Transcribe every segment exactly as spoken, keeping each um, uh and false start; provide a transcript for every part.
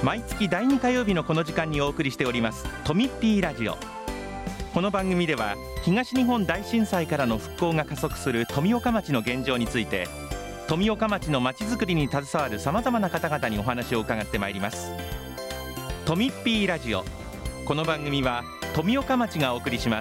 毎月だいに火曜日のこの時間にお送りしておりますとみっぴーラジオ。この番組では東日本大震災からの復興が加速する富岡町の現状について、富岡町の町づくりに携わるさまざまな方々にお話を伺ってまいります。とみっぴーラジオ。この番組は富岡町がお送りします。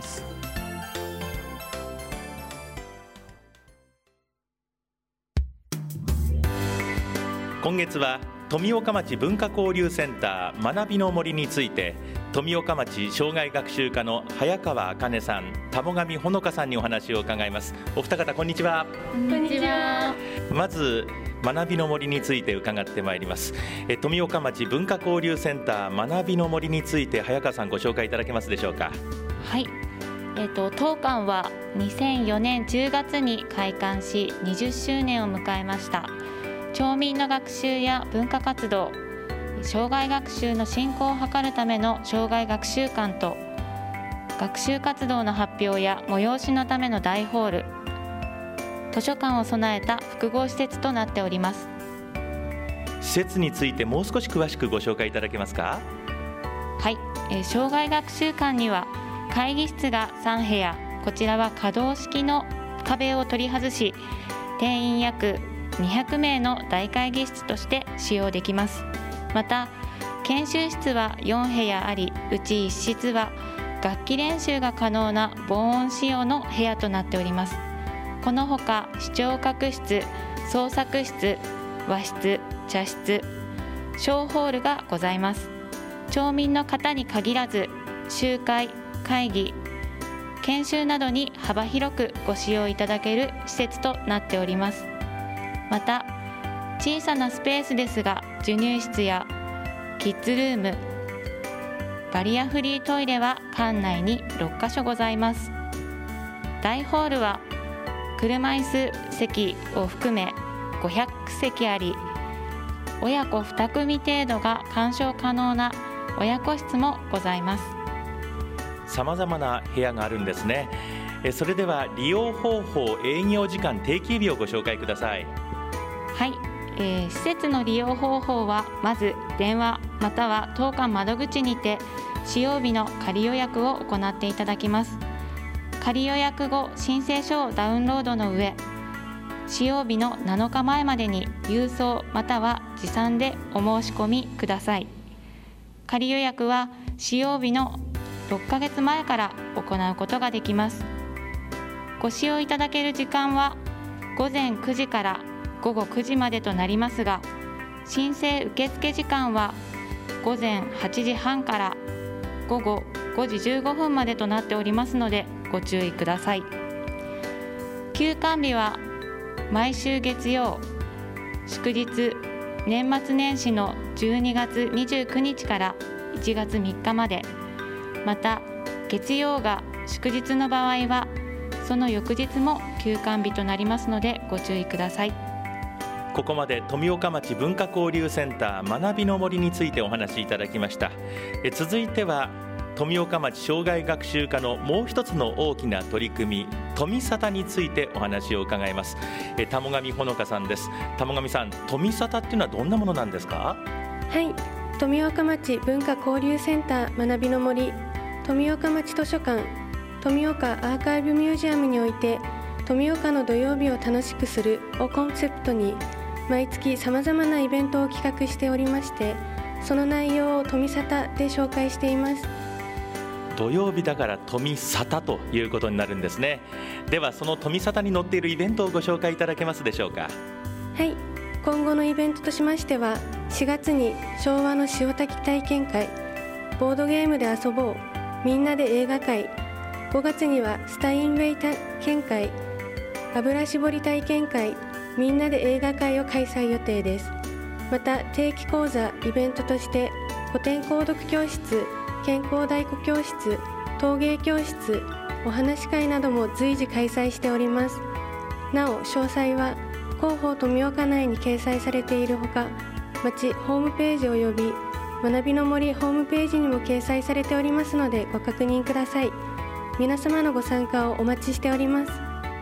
今月は富岡町文化交流センター学びの森について、富岡町障害学習課の早川茜さん、田母上ほのかさんにお話を伺います。お二方こんにちは。 こんにちは。 まず学びの森について伺ってまいります。え富岡町文化交流センター学びの森について早川さん、ご紹介いただけますでしょうか。 はい、えーと、当館はにせんよねんじゅうがつに開館しにじゅっしゅうねんを迎えました。町民の学習や文化活動、障害学習の振興を図るための障害学習館と、学習活動の発表や催しのための大ホール、図書館を備えた複合施設となっております。 施設についてもう少し詳しくご紹介いただけますか。 はい、えー、障害学習館には会議室がさんへや、こちらは可動式の壁を取り外し、定員約にひゃくめいの大会議室として使用できます。また研修室はよんへやあり、うちいっ室は楽器練習が可能な防音仕様の部屋となっております。このほか視聴覚室、創作室、和室、茶室、小ホールがございます。町民の方に限らず、集会、会議、研修などに幅広くご使用いただける施設となっております。また小さなスペースですが、授乳室やキッズルーム、バリアフリートイレは館内にろっかしょございます。大ホールは車椅子席を含めごひゃくせきあり、親子に組程度が鑑賞可能な親子室もございます。 さまざまな部屋があるんですね。それでは利用方法、営業時間、定休日をご紹介ください。 はい、えー、施設の利用方法は、まず電話または当館窓口にて使用日の仮予約を行っていただきます。仮予約後、申請書をダウンロードの上、使用日のなのかまえまでに郵送または持参でお申し込みください。仮予約は使用日のろっかげつまえから行うことができます。ご使用いただける時間はごぜんくじからごごくじまでとなりますが、申請受付時間はごぜんはちじはんからごごごじじゅうごふんまでとなっておりますので、ご注意ください。休館日は毎週月曜、祝日、年末年始のじゅうにがつにじゅうくにちからいちがつみっかまで、また月曜が祝日の場合はその翌日も休館日となりますので、ご注意ください。 ここまで富岡町文化交流センター学びの森についてお話しいただきました。え続いては富岡町障害学習課のもう一つの大きな取り組み、富沙汰についてお話を伺います。え田母上ほのかさんです。田母上さん、富沙汰っていうのはどんなものなんですか。 はい、富岡町文化交流センター学びの森、富岡町図書館、富岡アーカイブミュージアムにおいて、富岡の土曜日を楽しくするをコンセプトに毎月さまざまなイベントを企画しておりまして、その内容を富沙汰で紹介しています。 土曜日だから富沙汰ということになるんですね。ではその富沙汰に載っているイベントをご紹介いただけますでしょうか。 はい、今後のイベントとしましては、しがつに昭和の塩炊き体験会、ボードゲームで遊ぼう、みんなで映画会、ごがつにはスタインウェイ体験会、油絞り体験会、みんなで映画会を開催予定です。また定期講座、イベントとして古典講読教室、健康太鼓教室、陶芸教室、お話し会なども随時開催しております。なお詳細は広報富岡内に掲載されているほか、町ホームページおよび学びの森ホームページにも掲載されておりますので、ご確認ください。皆様のご参加をお待ちしております。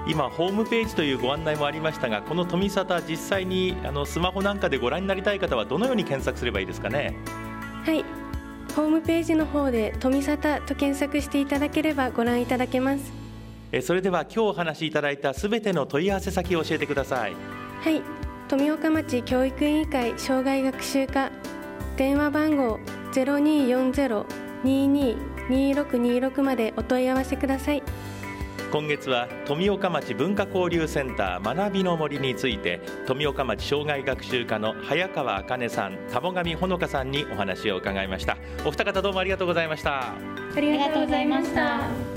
今ホームページというご案内もありましたが、この富里実際にあのスマホなんかでご覧になりたい方はどのように検索すればいいですかね。 はい、ホームページの方で富里と検索していただければご覧いただけます。 えそれでは今日お話しいただいたすべての問い合わせ先を教えてください。 はい、富岡町教育委員会障害学習課、電話番号 ゼロにーよんゼロ にーにー にーろくにーろく までお問い合わせください。 今月は富岡町文化交流センター学びの森について、富岡町障害学習課の早川茜さん、田母上ほのかさんにお話を伺いました。お二方どうもありがとうございました。 ありがとうございました。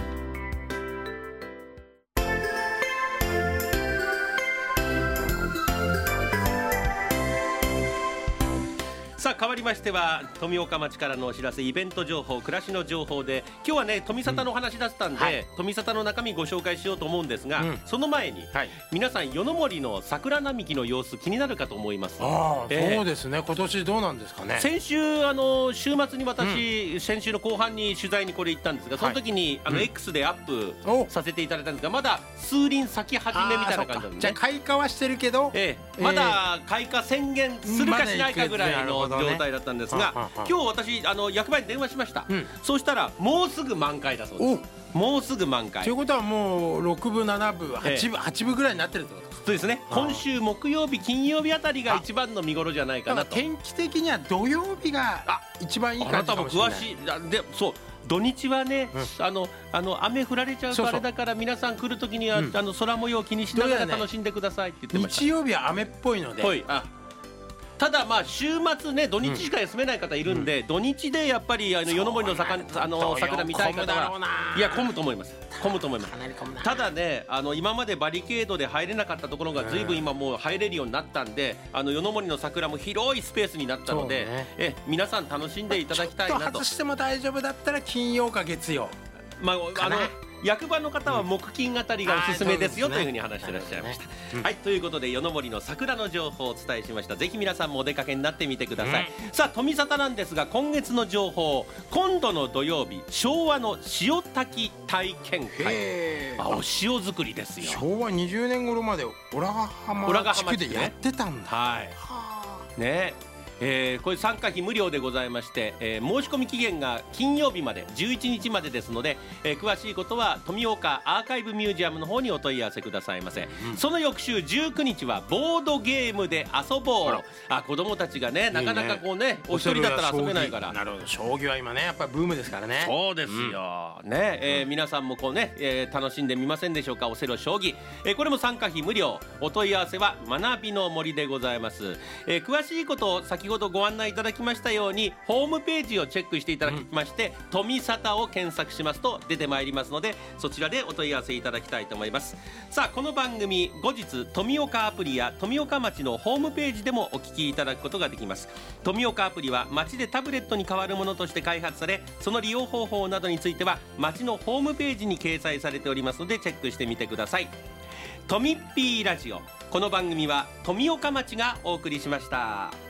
さあ変わりましては富岡町からのお知らせ、イベント情報、暮らしの情報で、今日はね富里の話だったんで、うんはい、富里の中身ご紹介しようと思うんですが、うん、その前に、はい、皆さん夜の森の桜並木の様子気になるかと思います。 あ、えー、そうですね。今年どうなんですかね。 先週あの週末に私、うん、先週の後半に取材にこれ行ったんですが、その時に、はい、あの X でアップさせていただいたんですが、まだ数輪咲き始めみたいな感じなんですね。 じゃあ開花はしてるけど、 えー、まだ開花宣言するかしないかぐらいの状態だったんですが、ま今日私あの役場に電話しました、うん、そうしたらもうすぐ満開だそうです。もうすぐ満開ということはもうろくぶななぶはちぶ、ええ、はちぶぐらいになってるってことですか。 そうですね。今週木曜日金曜日あたりが一番の見頃じゃないかなと。 天気的には土曜日が一番いい感じかもしれない。 あなたも詳しい。でそう土日はね、うん、あのあの雨降られちゃうとあれだから、皆さん来るときには、うん、あの空模様を気にしながら楽しんでくださいって言ってました。 日曜日は雨っぽいので、 はい、あただまあ週末ね土日しか休めない方いるんで、うん、土日でやっぱりあの夜の森の桜、あの桜見たい方はいや混むと思います。混むと思います。ただね、あの今までバリケードで入れなかったところがずいぶん今もう入れるようになったんで、あの夜の森の桜も広いスペースになったので、ね、え皆さん楽しんでいただきたいなと。 ちょっと外しても大丈夫だったら金曜か月曜、 まああの役場の方は木金あたりがおすすめですよというふうに話していらっしゃいました、ねうん、はい、ということで夜の森の桜の情報をお伝えしました。ぜひ皆さんもお出かけになってみてください、うん、さあ富里なんですが、今月の情報、今度の土曜日昭和の塩炊き体験会、あお塩作りですよ。 昭和にじゅうねん頃まで小良浜地区でやってたんだ。 はいねえー、これ参加費無料でございまして、えー、申し込み期限が金曜日までじゅういちにちまでですので、えー、詳しいことは富岡アーカイブミュージアムの方にお問い合わせくださいませ、うん、その翌週じゅうくにちはボードゲームで遊ぼう。あ子供たちがねなかなかこうね、いいね、お一人だったら遊べないから。 なるほど、将棋は今ねやっぱりブームですからね。 そうですよ、うん、ね、えーうん、皆さんもこうね、えー、楽しんでみませんでしょうか。オセロ将棋、えー、これも参加費無料。お問い合わせは学びの森でございます、えー、詳しいことを先ほどご案内いただきましたようにホームページをチェックしていただきまして、うん、富里を検索しますと出てまいりますので、そちらでお問い合わせいただきたいと思います。さあこの番組後日富岡アプリや富岡町のホームページでもお聞きいただくことができます。富岡アプリは町でタブレットに代わるものとして開発され、その利用方法などについては町のホームページに掲載されておりますのでチェックしてみてください。富っぴーラジオ、この番組は富岡町がお送りしました。